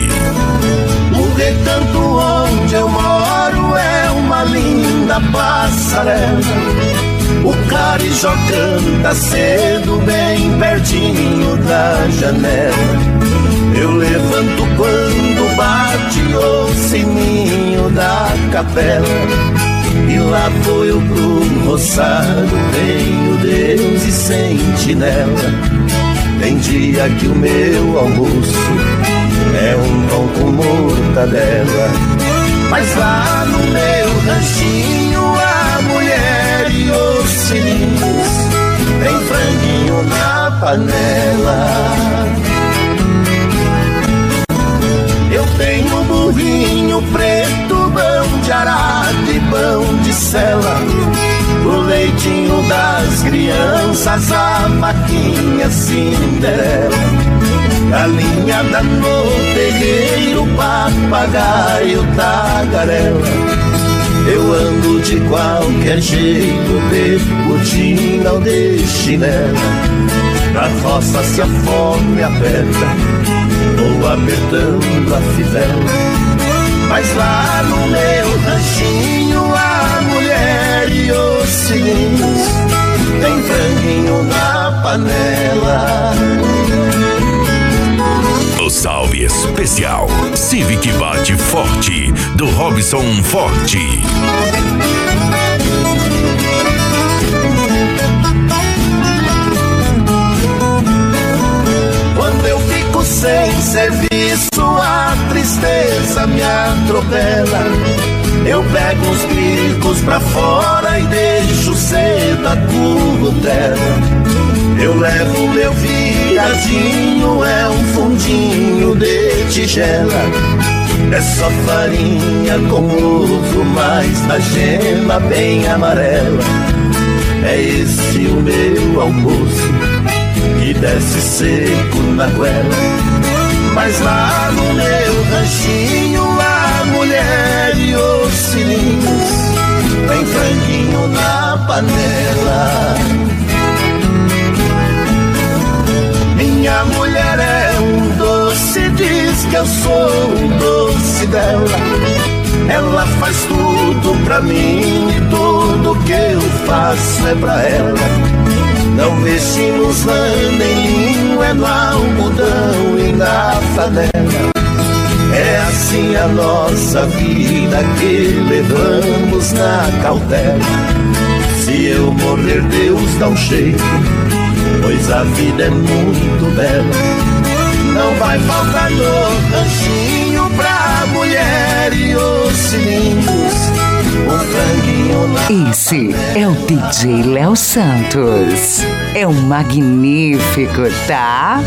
O recanto onde eu moro é uma linda passarela. O carijó canta cedo bem pertinho da janela. Eu levanto quando bate o sininho da capela. E lá vou eu pro roçado, tenho Deus e sentinela. Tem dia que o meu almoço é um pão com mortadela. Mas lá no meu ranchinho a mulher e os sininhos tem franguinho na panela. Eu tenho burrinho preto, pão de arado e pão de sela. O leitinho das crianças, a vaquinha Cinderela. Galinhada no terreiro, papagaio, tagarela. Eu ando de qualquer jeito, de botina ou de chinela. Na roça se a fome aperta, vou apertando a fivela. Mas lá no meu ranchinho a mulher e os sininhos tem franguinho na panela. O salve especial Civic Bate Forte do Robson Forte. Quando eu fico sem serviço, a tristeza me atropela. Eu pego os bicos pra fora e deixo cedo a currutela. Eu levo meu viadinho, é um fundinho de tigela. É só farinha com ovo, mais da gema bem amarela. É esse o meu almoço que desce seco na goela. Mas lá no meu ranchinho a mulher e os sininhos tem franguinho na panela. Minha mulher é um doce, diz que eu sou um doce dela. Ela faz tudo pra mim e tudo que eu faço é pra ela. Não vestimos lã nem linho, é no algodão e na flanela. É assim a nossa vida que levamos na cautela. Se eu morrer, Deus dá um jeito, pois a vida é muito bela. Não vai faltar no ranchinho pra mulher e os sininhos um franguinho na Esse é o DJ Léo Santos. É um magnífico, tá?